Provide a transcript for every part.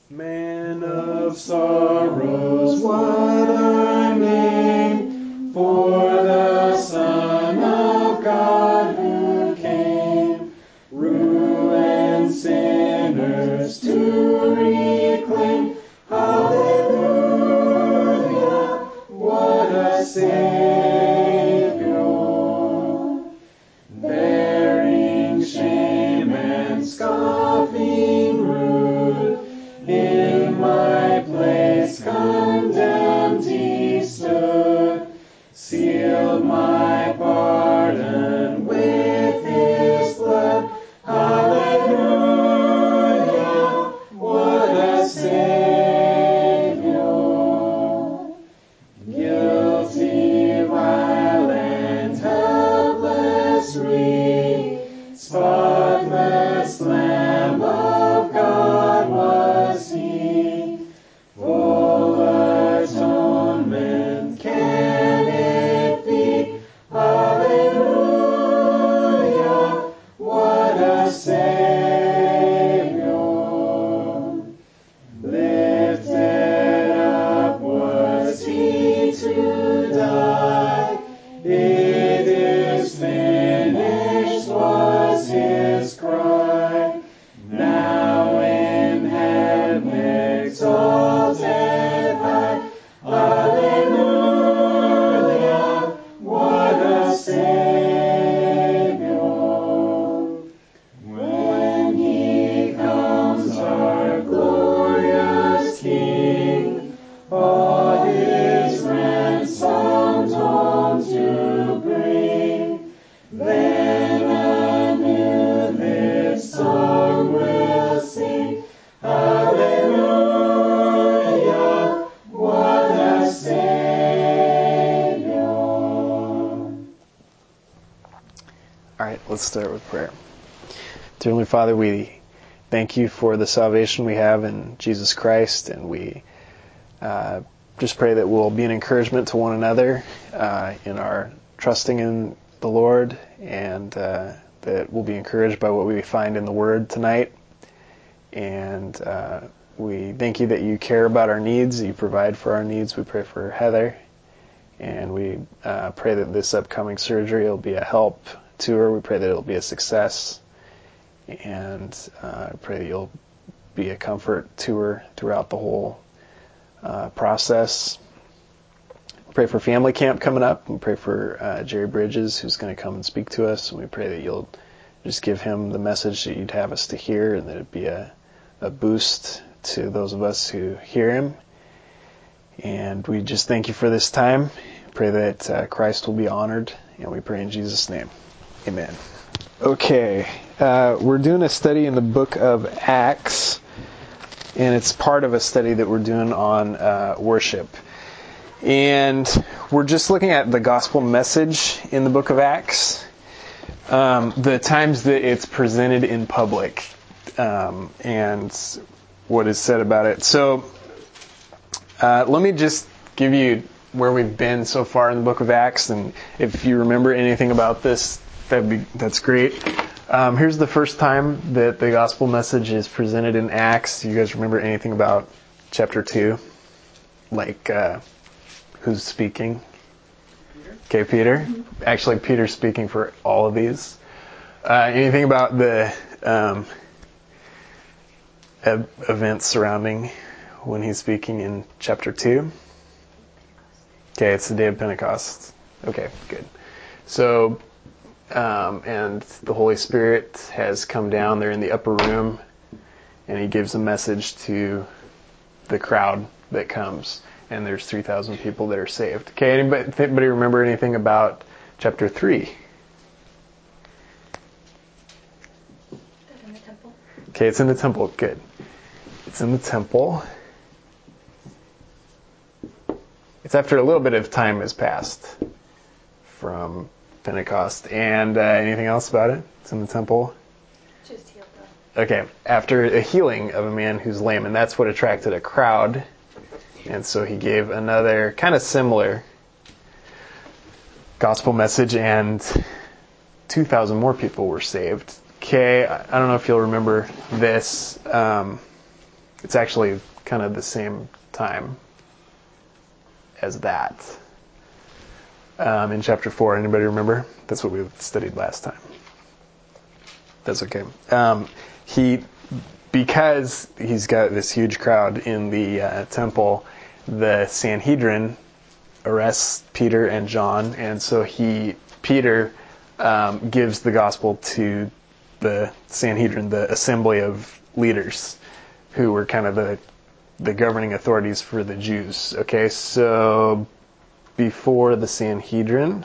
Man of sorrows, what a name for the Son of God who came, ruined sinners to reclaim. Hallelujah, what a Savior, bearing shame and scoffing rude. In my place condemned he stood, sealed my pardon with his blood. Hallelujah, what a Savior, guilty, violent, helpless, free, spotless Lamb of God was he, full atonement can it be? Hallelujah, what a Savior, lifted up was he to die, it is finished was his cry. Now in heaven exalted high, hallelujah, what a Savior. When he comes, our glorious King, all his ransomed home to bring, then anew this song will sing. Hallelujah, what a Savior. All right, let's start with prayer. Dear Heavenly Father, we thank you for the salvation we have in Jesus Christ, and we just pray that we'll be an encouragement to one another in our trusting in the Lord, and that we'll be encouraged by what we find in the Word tonight. And we thank you that you care about our needs, you provide for our needs. We pray for Heather, and we pray that this upcoming surgery will be a help to her. We pray that it'll be a success, and I pray that you'll be a comfort to her throughout the whole process. Pray for family camp coming up. We pray for Jerry Bridges, who's going to come and speak to us, and we pray that you'll just give him the message that you'd have us to hear, and that it'd be a boost to those of us who hear him. And we just thank you for this time. Pray that Christ will be honored, and we pray in Jesus' name. Amen. Okay, we're doing a study in the book of Acts, and it's part of a study that we're doing on worship. And we're just looking at the gospel message in the book of Acts, the times that it's presented in public, and what is said about it. So let me just give you where we've been so far in the book of Acts, and if you remember anything about this, that's great. Here's the first time that the gospel message is presented in Acts. You guys remember anything about chapter 2? Like, who's speaking? Peter. Okay, Peter. Actually, Peter's speaking for all of these. Anything about the events surrounding when he's speaking in chapter 2? Okay, it's the day of Pentecost. Okay, good. So, and the Holy Spirit has come down. They're in the upper room, and he gives a message to the crowd that comes, and there's 3,000 people that are saved. Okay, anybody remember anything about chapter 3? In the temple. Okay, it's in the temple. Good. It's in the temple. It's after a little bit of time has passed from Pentecost. And anything else about it? It's in the temple. Just healed them. Okay, after a healing of a man who's lame, and that's what attracted a crowd. And so he gave another kind of similar gospel message, and 2,000 more people were saved. Okay, I don't know if you'll remember this. It's actually kind of the same time as that. In chapter 4, anybody remember? That's what we studied last time. That's okay. Because he's got this huge crowd in the temple, the Sanhedrin arrests Peter and John, and so Peter gives the gospel to the Sanhedrin, the assembly of leaders, who were kind of the governing authorities for the Jews. Okay, so before the Sanhedrin,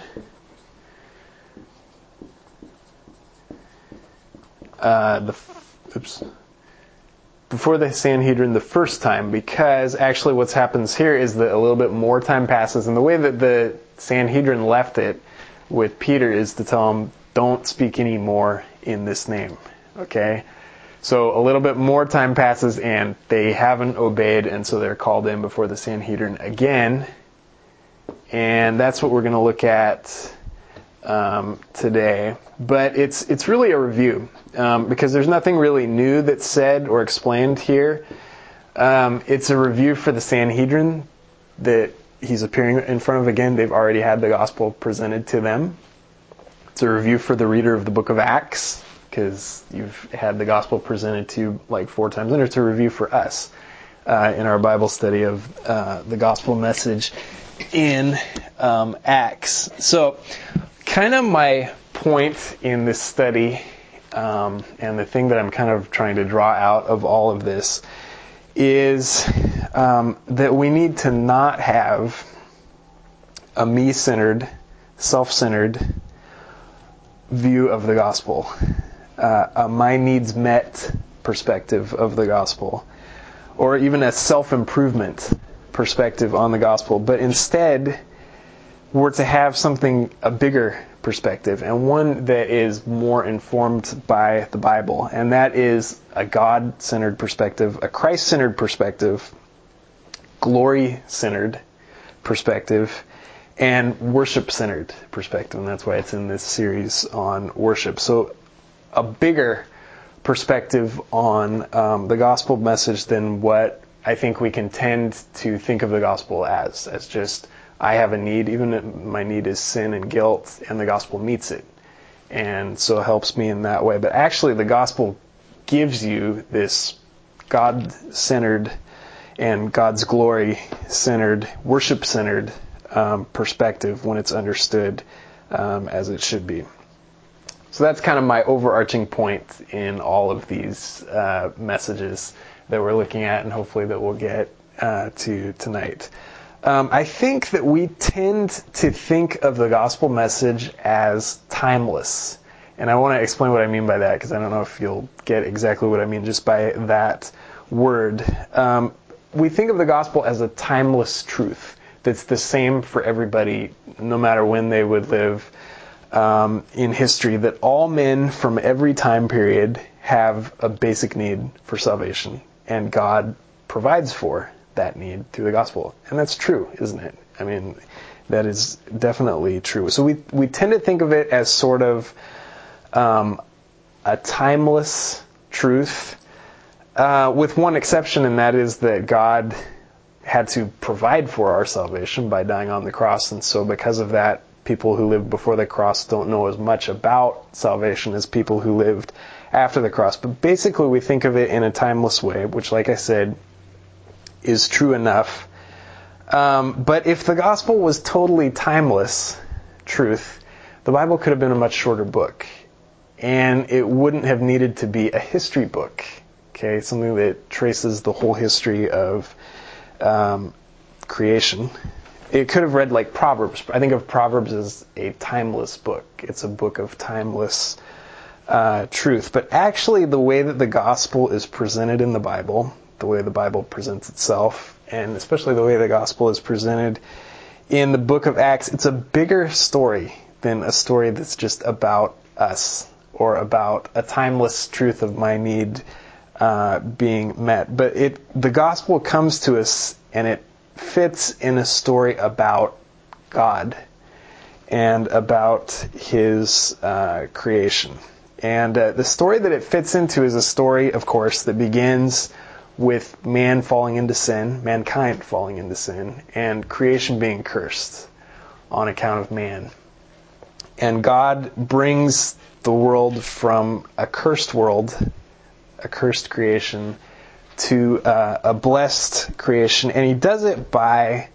before the Sanhedrin the first time, because actually what happens here is that a little bit more time passes, and the way that the Sanhedrin left it with Peter is to tell him, don't speak any more in this name. Okay? So a little bit more time passes, and they haven't obeyed, and so they're called in before the Sanhedrin again. And that's what we're going to look at today. But it's really a review, because there's nothing really new that's said or explained here. It's a review for the Sanhedrin that he's appearing in front of again. They've already had the gospel presented to them. It's a review for the reader of the book of Acts, because you've had the gospel presented to you like 4 times. And it's a review for us in our Bible study of the gospel message in Acts. So kind of my point in this study, and the thing that I'm kind of trying to draw out of all of this, is that we need to not have a me-centered, self-centered view of the gospel, a my needs met perspective of the gospel, or even a self-improvement perspective on the gospel, but instead we're to have a bigger perspective, and one that is more informed by the Bible, and that is a God-centered perspective, a Christ-centered perspective, glory-centered perspective, and worship-centered perspective, and that's why it's in this series on worship. So a bigger perspective on the gospel message than what I think we can tend to think of the gospel as just, I have a need, even if my need is sin and guilt, and the gospel meets it. And so it helps me in that way. But actually the gospel gives you this God-centered and God's glory-centered, worship-centered perspective when it's understood as it should be. So that's kind of my overarching point in all of these messages that we're looking at, and hopefully that we'll get to tonight. I think that we tend to think of the gospel message as timeless. And I want to explain what I mean by that, because I don't know if you'll get exactly what I mean just by that word. We think of the gospel as a timeless truth that's the same for everybody, no matter when they would live in history, that all men from every time period have a basic need for salvation, and God provides for that need through the gospel. And that's true, isn't it? I mean, that is definitely true. So we tend to think of it as sort of a timeless truth, with one exception, and that is that God had to provide for our salvation by dying on the cross. And so because of that, people who lived before the cross don't know as much about salvation as people who lived after the cross. But basically we think of it in a timeless way, which, like I said, is true enough. But if the gospel was totally timeless truth, the Bible could have been a much shorter book. And it wouldn't have needed to be a history book. Okay, something that traces the whole history of creation. It could have read like Proverbs. I think of Proverbs as a timeless book. It's a book of timeless truth. But actually, the way that the gospel is presented in the Bible, the way the Bible presents itself, and especially the way the gospel is presented in the book of Acts, it's a bigger story than a story that's just about us or about a timeless truth of my need being met. But the gospel comes to us and it fits in a story about God and about His creation. And the story that it fits into is a story, of course, that begins with man falling into sin, mankind falling into sin, and creation being cursed on account of man. And God brings the world from a cursed world, a cursed creation, to a blessed creation, and he does it by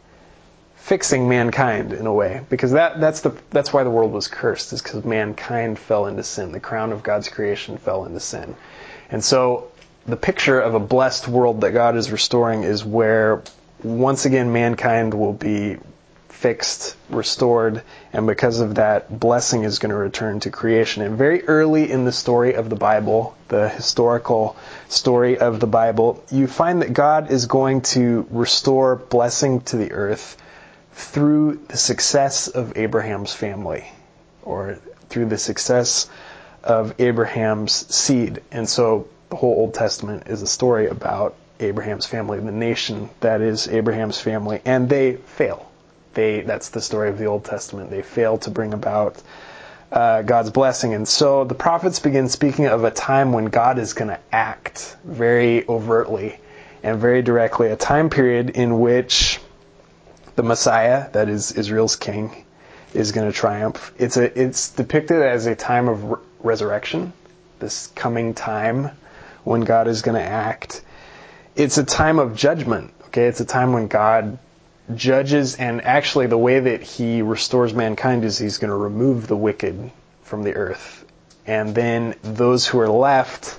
fixing mankind in a way, because that's why the world was cursed, is because mankind fell into sin. The crown of God's creation fell into sin. And so the picture of a blessed world that God is restoring is where once again mankind will be fixed, restored, and because of that, blessing is going to return to creation. And very early in the story of the Bible, the historical story of the Bible, you find that God is going to restore blessing to the earth through the success of Abraham's family, or through the success of Abraham's seed. And so the whole Old Testament is a story about Abraham's family, the nation that is Abraham's family, and they fail. That's the story of the Old Testament. They fail to bring about God's blessing. And so the prophets begin speaking of a time when God is going to act very overtly and very directly, a time period in which the Messiah, that is Israel's king, is going to triumph. It's depicted as a time of resurrection, this coming time when God is going to act. It's a time of judgment. Okay, it's a time when God judges, and actually the way that he restores mankind is he's going to remove the wicked from the earth. And then those who are left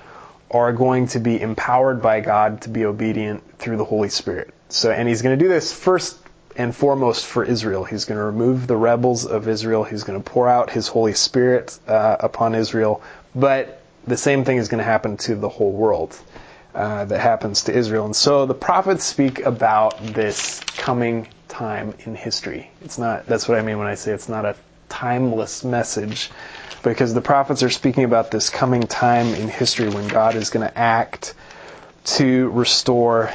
are going to be empowered by God to be obedient through the Holy Spirit. And he's going to do this first and foremost for Israel. He's going to remove the rebels of Israel. He's going to pour out his Holy Spirit upon Israel. But the same thing is going to happen to the whole world that happens to Israel. And so the prophets speak about this coming time in history. That's what I mean when I say it's not a timeless message, because the prophets are speaking about this coming time in history when God is going to act to restore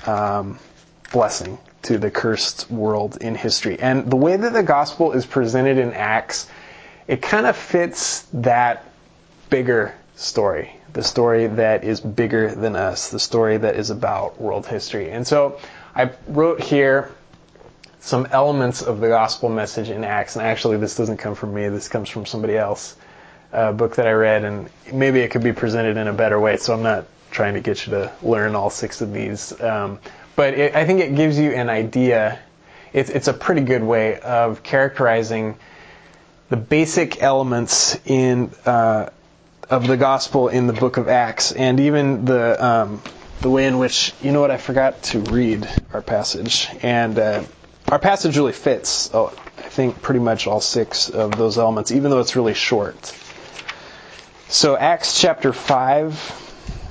blessing to the cursed world in history. And the way that the gospel is presented in Acts, it kind of fits that bigger story, the story that is bigger than us, the story that is about world history. And so I wrote here some elements of the gospel message in Acts, and actually this doesn't come from me, this comes from somebody else, a book that I read, and maybe it could be presented in a better way, so I'm not trying to get you to learn all 6 of these. But I think it gives you an idea. It's a pretty good way of characterizing the basic elements of the gospel in the book of Acts, and even the way in which, I forgot to read our passage, and our passage really fits, I think, pretty much all 6 of those elements, even though it's really short. So Acts chapter 5.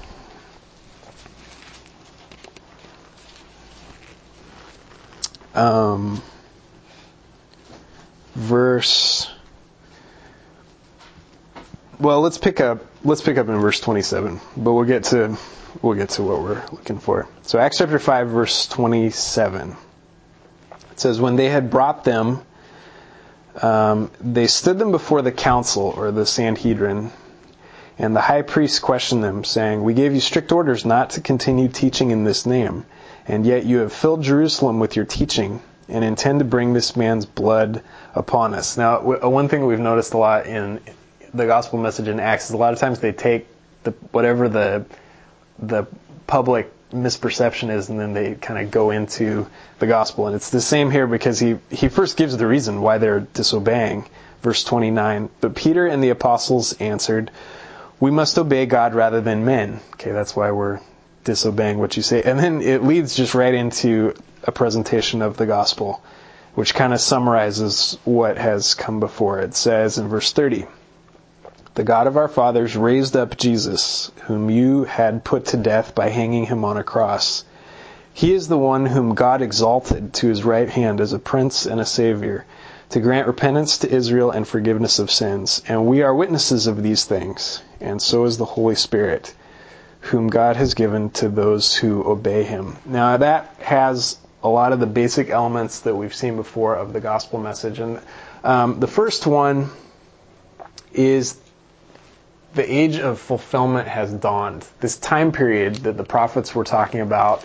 Let's pick up in verse 27, but we'll get to what we're looking for. So Acts chapter 5 verse 27. It says, when they had brought them, they stood them before the council, or the Sanhedrin, and the high priest questioned them, saying, we gave you strict orders not to continue teaching in this name, and yet you have filled Jerusalem with your teaching, and intend to bring this man's blood upon us. Now, one thing we've noticed a lot in the gospel message in Acts is a lot of times they take whatever the public misperception is, and then they kind of go into the gospel. And it's the same here, because he first gives the reason why they're disobeying. Verse 29, but Peter and the apostles answered, we must obey God rather than men. Okay, that's why we're disobeying what you say. And then it leads just right into a presentation of the gospel, which kind of summarizes what has come before. It says in verse 30, the God of our fathers raised up Jesus, whom you had put to death by hanging him on a cross. He is the one whom God exalted to his right hand as a prince and a savior, to grant repentance to Israel and forgiveness of sins. And we are witnesses of these things, and so is the Holy Spirit, whom God has given to those who obey him. Now that has a lot of the basic elements that we've seen before of the gospel message. And the first one is the age of fulfillment has dawned. This time period that the prophets were talking about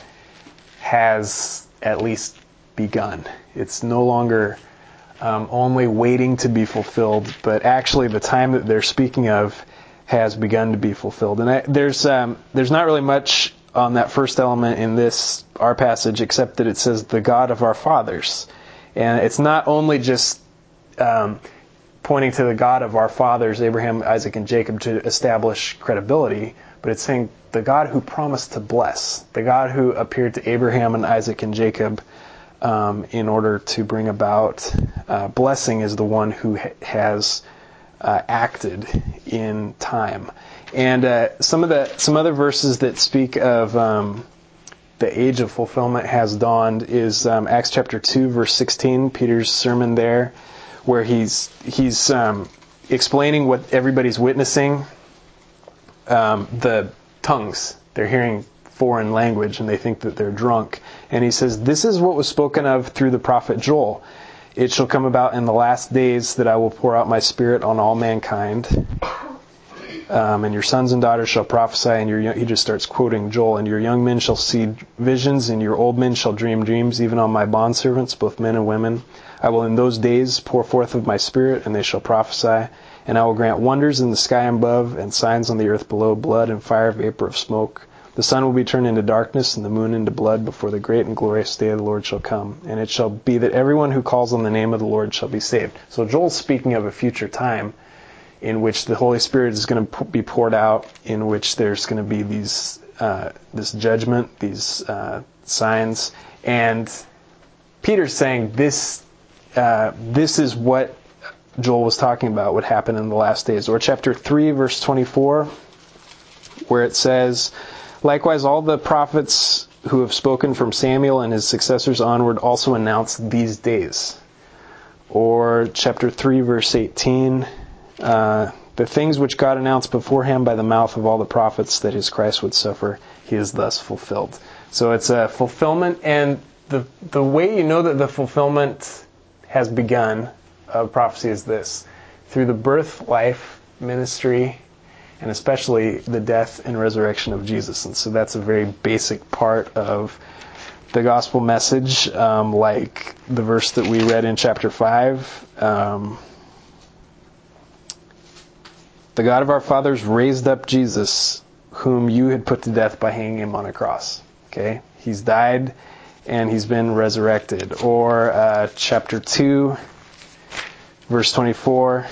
has at least begun. It's no longer only waiting to be fulfilled, but actually the time that they're speaking of has begun to be fulfilled. And there's not really much on that first element in our passage, except that it says the God of our fathers. And it's not only just pointing to the God of our fathers, Abraham, Isaac, and Jacob, to establish credibility, but it's saying the God who promised to bless, the God who appeared to Abraham and Isaac and Jacob in order to bring about blessing, is the one who has acted in time. And some other verses that speak of the age of fulfillment has dawned is Acts chapter 2, verse 16, Peter's sermon there, where he's explaining what everybody's witnessing. The tongues, they're hearing foreign language and they think that they're drunk. And he says, this is what was spoken of through the prophet Joel. It shall come about in the last days that I will pour out my spirit on all mankind. And your sons and daughters shall prophesy, and he just starts quoting Joel, and your young men shall see visions, and your old men shall dream dreams, even on my bondservants, both men and women. I will in those days pour forth of my spirit, and they shall prophesy. And I will grant wonders in the sky above, and signs on the earth below, blood and fire, vapor of smoke. The sun will be turned into darkness, and the moon into blood, before the great and glorious day of the Lord shall come. And it shall be that everyone who calls on the name of the Lord shall be saved. So Joel's speaking of a future time in which the Holy Spirit is going to be poured out, in which there's going to be this judgment, these signs. And Peter's saying this is what Joel was talking about would happen in the last days. Or chapter 3, verse 24, where it says, likewise all the prophets who have spoken from Samuel and his successors onward also announced these days. Or chapter 3, verse 18, the things which God announced beforehand by the mouth of all the prophets that his Christ would suffer, he is thus fulfilled. So it's a fulfillment, and the way you know that the fulfillment has begun of prophecy is this: through the birth, life, ministry, and especially the death and resurrection of Jesus. And so that's a very basic part of the gospel message, like the verse that we read in chapter 5. The God of our fathers raised up Jesus, whom you had put to death by hanging him on a cross. Okay? He's died and he's been resurrected. Or chapter 2, verse 24.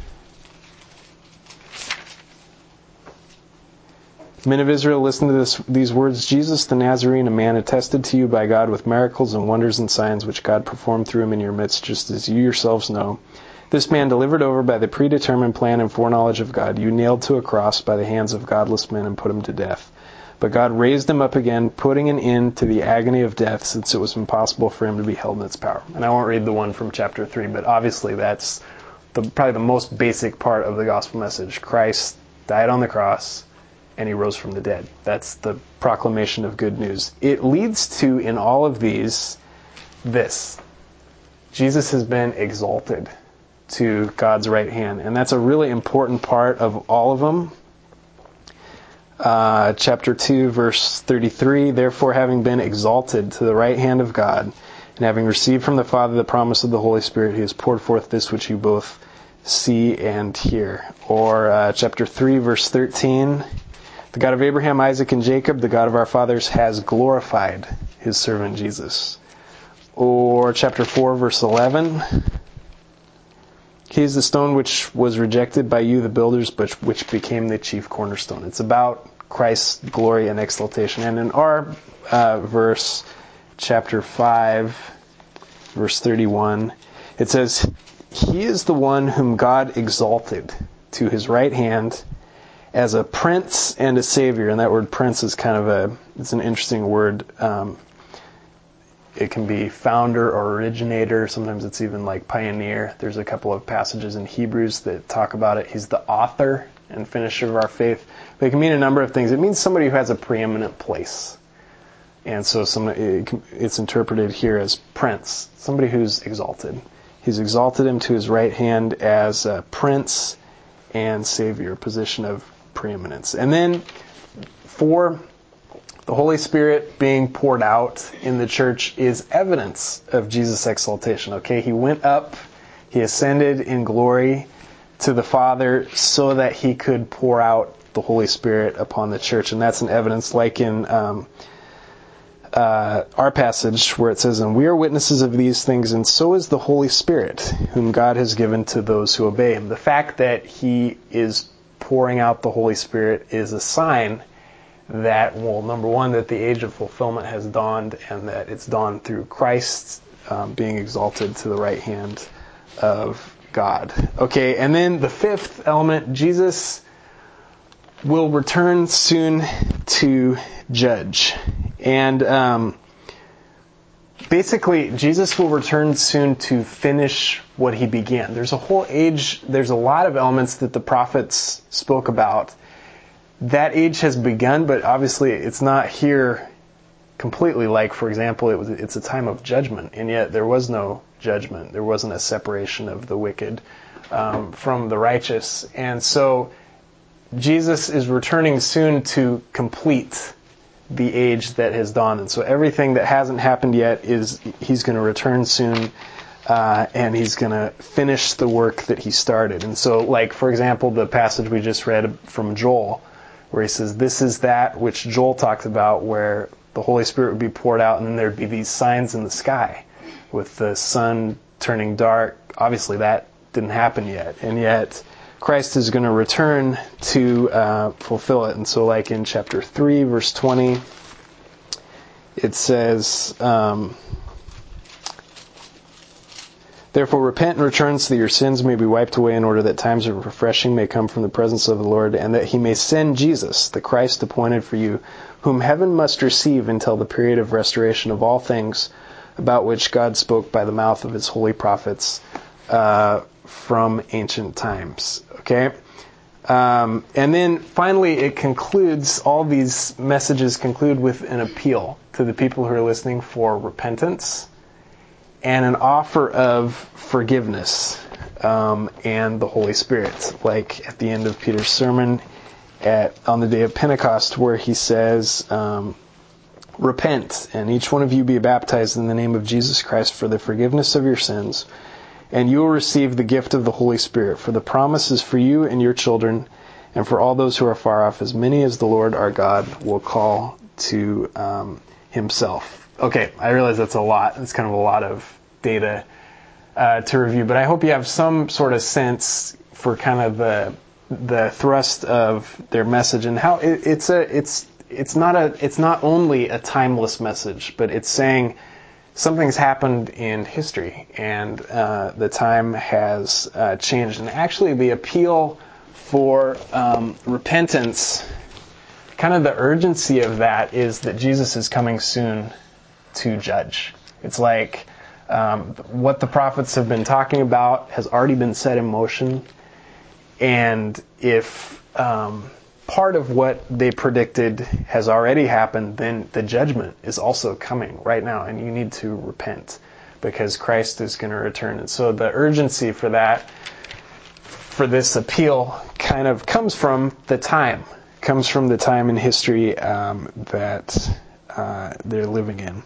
Men of Israel, listen to these words. Jesus the Nazarene, a man attested to you by God with miracles and wonders and signs which God performed through him in your midst, just as you yourselves know. This man delivered over by the predetermined plan and foreknowledge of God, you nailed to a cross by the hands of godless men and put him to death. But God raised him up again, putting an end to the agony of death, since it was impossible for him to be held in its power. And I won't read the one from chapter 3, but obviously that's probably the most basic part of the gospel message. Christ died on the cross, and he rose from the dead. That's the proclamation of good news. It leads to, in all of these, this: Jesus has been exalted to God's right hand. And that's a really important part of all of them. Chapter 2, verse 33, therefore having been exalted to the right hand of God, and having received from the Father the promise of the Holy Spirit, he has poured forth this which you both see and hear. Or chapter 3, verse 13, the God of Abraham, Isaac, and Jacob, the God of our fathers, has glorified his servant Jesus. Or chapter 4, verse 11, he is the stone which was rejected by you, the builders, but which became the chief cornerstone. It's about Christ's glory and exaltation. And in our verse, chapter 5, verse 31, it says, he is the one whom God exalted to his right hand as a prince and a savior. And that word prince is kind of it's an interesting word. It can be founder or originator. Sometimes it's even like pioneer. There's a couple of passages in Hebrews that talk about it. He's the author and finisher of our faith. But it can mean a number of things. It means somebody who has a preeminent place. And so it's interpreted here as prince, somebody who's exalted. He's exalted him to his right hand as a prince and Savior, position of preeminence. And then 4, the Holy Spirit being poured out in the church is evidence of Jesus' exaltation. Okay, he went up, he ascended in glory to the Father so that he could pour out the Holy Spirit upon the church. And that's an evidence like in our passage where it says, "And we are witnesses of these things, and so is the Holy Spirit, whom God has given to those who obey him." The fact that he is pouring out the Holy Spirit is a sign that, well, number one, that the age of fulfillment has dawned, and that it's dawned through Christ being exalted to the right hand of God. Okay, and then the 5th element, Jesus will return soon to judge. And basically, Jesus will return soon to finish what he began. There's a whole age, there's a lot of elements that the prophets spoke about. That age has begun, but obviously it's not here completely. Like, for example, it's a time of judgment, and yet there was no judgment. There wasn't a separation of the wicked from the righteous. And so Jesus is returning soon to complete the age that has dawned. And so everything that hasn't happened yet he's going to return soon, and he's going to finish the work that he started. And so, like, for example, the passage we just read from Joel, where he says, this is that which Joel talked about, where the Holy Spirit would be poured out, and then there'd be these signs in the sky with the sun turning dark. Obviously that didn't happen yet, and yet Christ is going to return to fulfill it. And so, like in chapter 3, verse 20, it says, "Therefore repent and return so that your sins may be wiped away, in order that times of refreshing may come from the presence of the Lord, and that he may send Jesus, the Christ appointed for you, whom heaven must receive until the period of restoration of all things, about which God spoke by the mouth of his holy prophets from ancient times." Okay? And then finally it concludes, all these messages conclude with an appeal to the people who are listening for repentance and an offer of forgiveness and the Holy Spirit, like at the end of Peter's sermon on the day of Pentecost, where he says, "Repent, and each one of you be baptized in the name of Jesus Christ for the forgiveness of your sins, and you will receive the gift of the Holy Spirit, for the promise is for you and your children, and for all those who are far off, as many as the Lord our God will call to himself." Okay, I realize that's a lot. It's kind of a lot of data to review, but I hope you have some sort of sense for kind of the thrust of their message, and how it's not only a timeless message, but it's saying something's happened in history, and the time has changed. And actually, the appeal for repentance, kind of the urgency of that, is that Jesus is coming soon to judge. It's like what the prophets have been talking about has already been set in motion, and if part of what they predicted has already happened, then the judgment is also coming right now, and you need to repent because Christ is going to return. And so the urgency for this appeal kind of comes from the time in history that they're living in.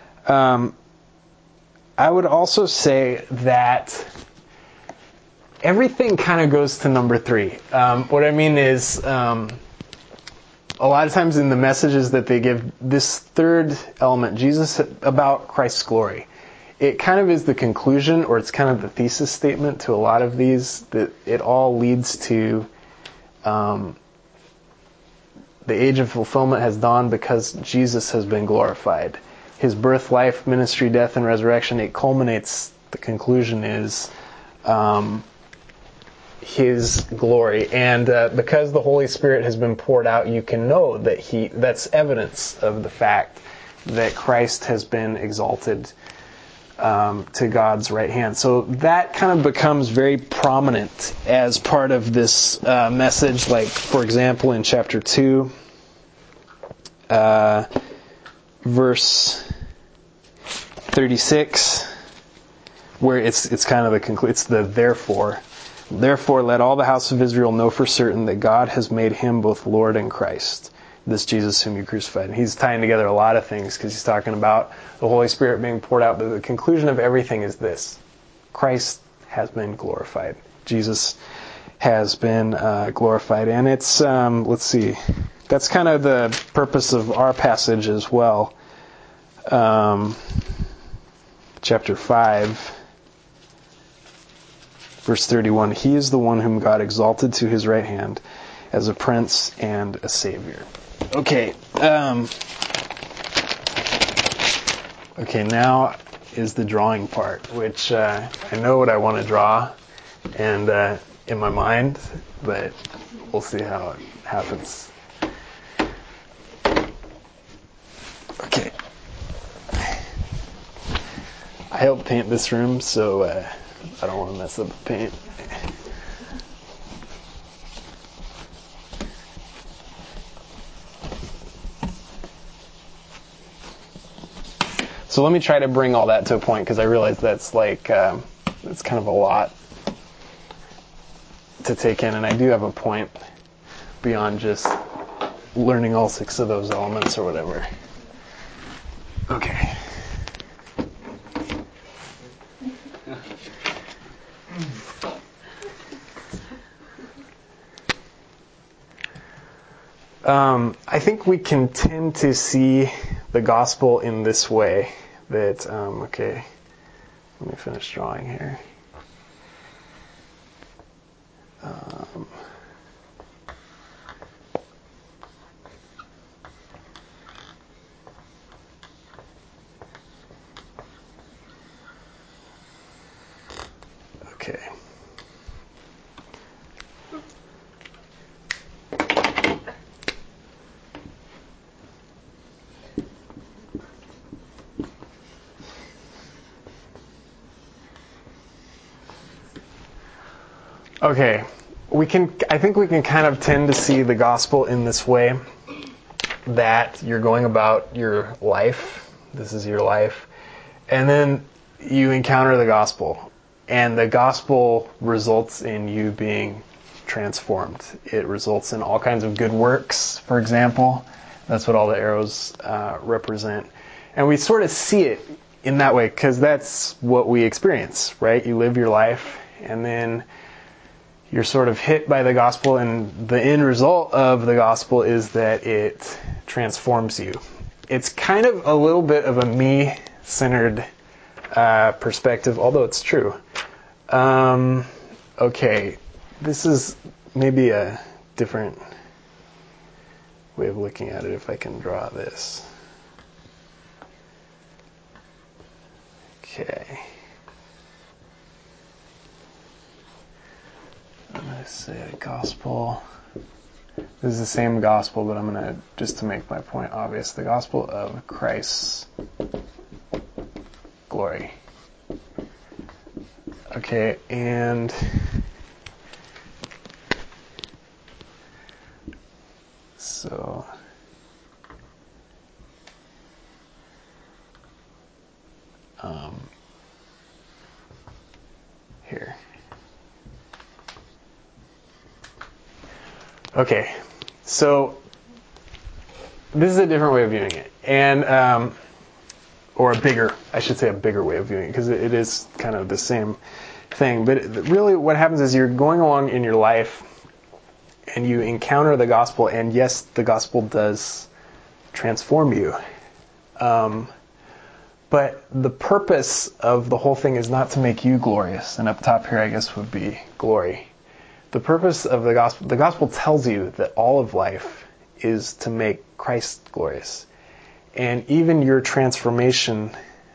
I would also say that everything kind of goes to number 3. What I mean is, a lot of times in the messages that they give, this 3rd element, Jesus, about Christ's glory, it kind of is the conclusion, or it's kind of the thesis statement to a lot of these, that it all leads to the age of fulfillment has dawned because Jesus has been glorified. His birth, life, ministry, death, and resurrection, it culminates, the conclusion is his glory. And because the Holy Spirit has been poured out, you can know that that's evidence of the fact that Christ has been exalted to God's right hand. So that kind of becomes very prominent as part of this message. Like, for example, in chapter 2, verse 36, where it's kind of it's the therefore. Therefore, let all the house of Israel know for certain that God has made him both Lord and Christ, this Jesus whom you crucified. And he's tying together a lot of things because he's talking about the Holy Spirit being poured out. But the conclusion of everything is this: Christ has been glorified. Jesus has been glorified. And it's, let's see, that's kind of the purpose of our passage as well. Chapter 5. Verse 31, he is the one whom God exalted to his right hand as a prince and a savior. Okay, now is the drawing part, which I know what I want to draw and in my mind, but we'll see how it happens. Okay. I helped paint this room, so I don't want to mess up the paint. So let me try to bring all that to a point, because I realize that's like, it's kind of a lot to take in, and I do have a point beyond just learning all 6 of those elements or whatever. Okay. I think we can tend to see the gospel in this way. That, okay, let me finish drawing here. Okay. Okay, I think we can kind of tend to see the gospel in this way, that you're going about your life, this is your life, and then you encounter the gospel, and the gospel results in you being transformed. It results in all kinds of good works, for example. That's what all the arrows represent. And we sort of see it in that way, because that's what we experience, right? You live your life, and then you're sort of hit by the gospel, and the end result of the gospel is that it transforms you. It's kind of a little bit of a me-centered perspective, although it's true. Okay, this is maybe a different way of looking at it if I can draw this. Okay. I'm going to say gospel. This is the same gospel, but I'm going to, just to make my point obvious, the gospel of Christ's glory. Okay, and so here. Okay, so this is a different way of viewing it, and or a bigger way of viewing it, because it is kind of the same thing. But really what happens is you're going along in your life, and you encounter the gospel, and yes, the gospel does transform you. But the purpose of the whole thing is not to make you glorious, and up top here I guess would be glory. The purpose of the gospel tells you that all of life is to make Christ glorious. And even your transformation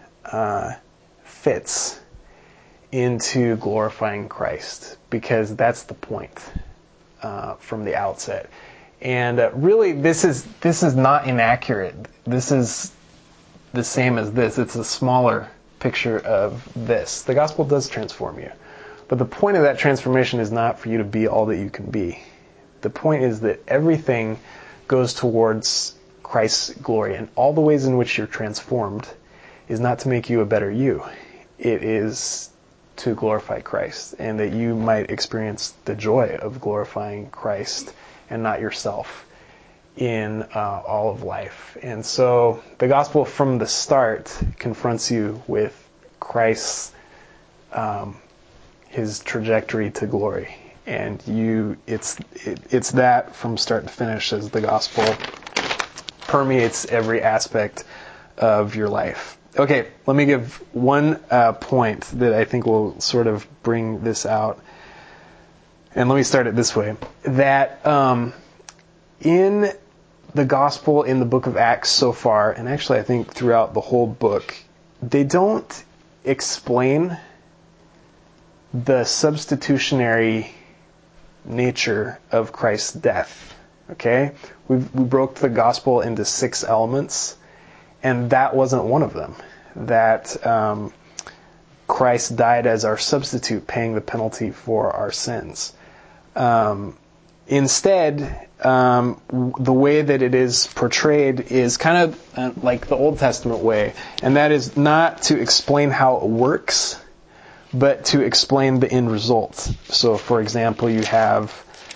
fits into glorifying Christ, because that's the point from the outset. And really, this is not inaccurate. This is the same as this. It's a smaller picture of this. The gospel does transform you. But the point of that transformation is not for you to be all that you can be. The point is that everything goes towards Christ's glory, and all the ways in which you're transformed is not to make you a better you. It is to glorify Christ, and that you might experience the joy of glorifying Christ and not yourself in all of life. And so the gospel from the start confronts you with Christ's his trajectory to glory, and it's that from start to finish as the gospel permeates every aspect of your life. Okay, let me give one point that I think will sort of bring this out. And let me start it this way. That in the gospel, in the book of Acts so far, and actually I think throughout the whole book, they don't explain the substitutionary nature of Christ's death. Okay? We broke the gospel into 6 elements, and that wasn't one of them. That Christ died as our substitute, paying the penalty for our sins. Instead, the way that it is portrayed is kind of like the Old Testament way, and that is not to explain how it works, but to explain the end result. So, for example, you have,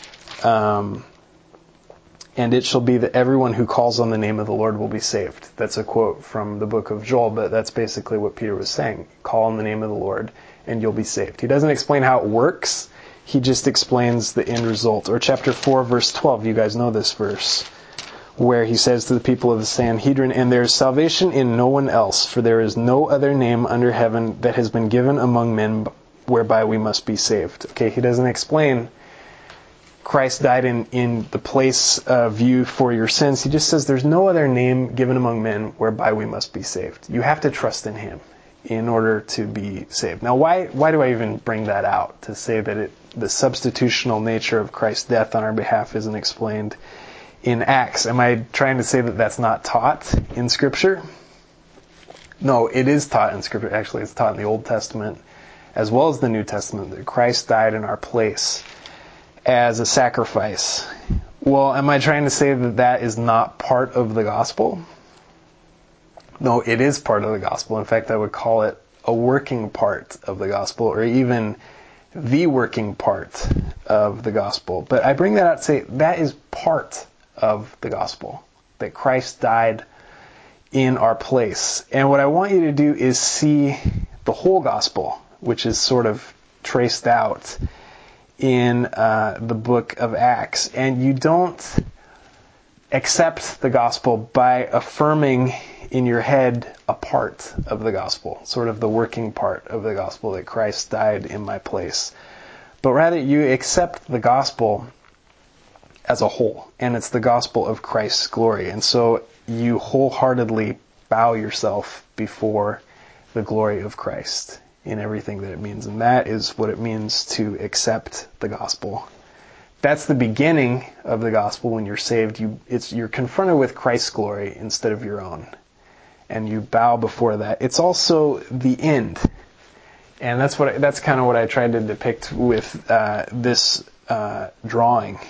and it shall be that everyone who calls on the name of the Lord will be saved. That's a quote from the book of Joel, but that's basically what Peter was saying. Call on the name of the Lord and you'll be saved. He doesn't explain how it works. He just explains the end result. Or chapter 4, verse 12, you guys know this verse, where he says to the people of the Sanhedrin, and there is salvation in no one else, for there is no other name under heaven that has been given among men whereby we must be saved. Okay, he doesn't explain Christ died in the place of you for your sins. He just says there's no other name given among men whereby we must be saved. You have to trust in him in order to be saved. Now, why do I even bring that out? To say that the substitutional nature of Christ's death on our behalf isn't explained in Acts. Am I trying to say that that's not taught in Scripture? No, it is taught in Scripture. Actually, it's taught in the Old Testament as well as the New Testament that Christ died in our place as a sacrifice. Well, am I trying to say that that is not part of the gospel? No, it is part of the gospel. In fact, I would call it a working part of the gospel, or even the working part of the gospel. But I bring that out to say that is part of the gospel, that Christ died in our place. And what I want you to do is see the whole gospel, which is sort of traced out in the book of Acts. And you don't accept the gospel by affirming in your head a part of the gospel, sort of the working part of the gospel, that Christ died in my place. But rather you accept the gospel as a whole, and it's the gospel of Christ's glory. And so you wholeheartedly bow yourself before the glory of Christ in everything that it means. And that is what it means to accept the gospel. That's the beginning of the gospel. When you're saved, you're confronted with Christ's glory instead of your own. And you bow before that. It's also the end. And that's kind of what I tried to depict with this drawing.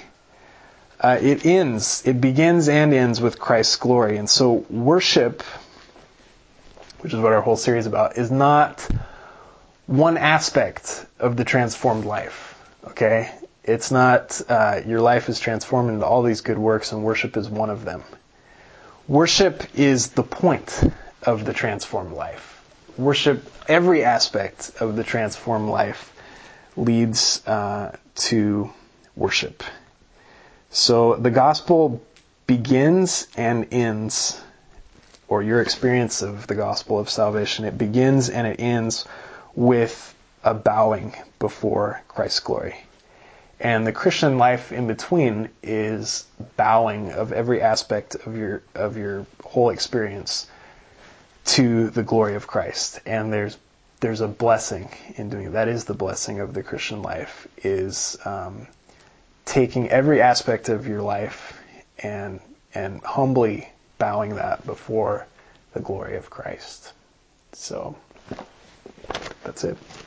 It begins and ends with Christ's glory. And so worship, which is what our whole series is about, is not one aspect of the transformed life. Okay? It's not your life is transformed into all these good works and worship is one of them. Worship is the point of the transformed life. Worship, every aspect of the transformed life leads to worship. So the gospel begins and ends, or your experience of the gospel of salvation, it begins and it ends with a bowing before Christ's glory. And the Christian life in between is bowing of every aspect of your whole experience to the glory of Christ. And there's a blessing in doing it. That is the blessing of the Christian life, is taking every aspect of your life and humbly bowing that before the glory of Christ. So that's it.